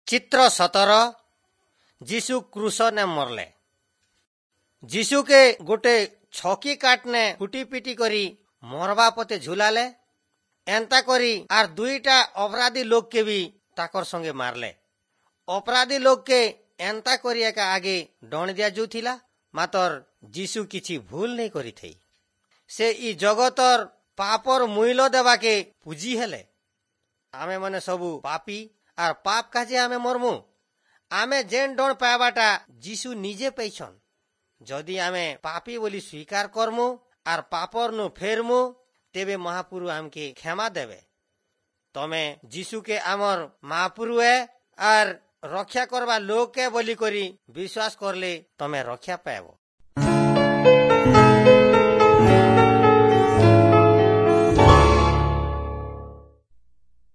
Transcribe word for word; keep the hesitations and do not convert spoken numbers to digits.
चित्र सतर जीशु क्रूस ने मरले। जीशु के गोटे छकी काटने कुटी पिटी करी मरवा पते झुलाले। एंता करी आर दुईटा अपराधी लोग के भी ताकर संगे मारले। अपराधी लोग के एंता करी एका आगे डण दिया जुथिला, मातर जीशु किछि भूल नहीं करी थई। से ई जगतर पापर मूल्य देवा के पूजी हेले। आमे मने सबू पापी आर पाप काजे आमे मरमु। आमे जेन डण पावाटा जीशु निजे पैछन। जदि आमे पापी बोली स्वीकार करमु आर पापर नु फेरमु, तेबे महापुरु आमके क्षमा देवे। तमे जीशु के आमर महापुरु है आर रक्षा करवा लोग के बोली करी विश्वास करले तमे रक्षा पाएबो।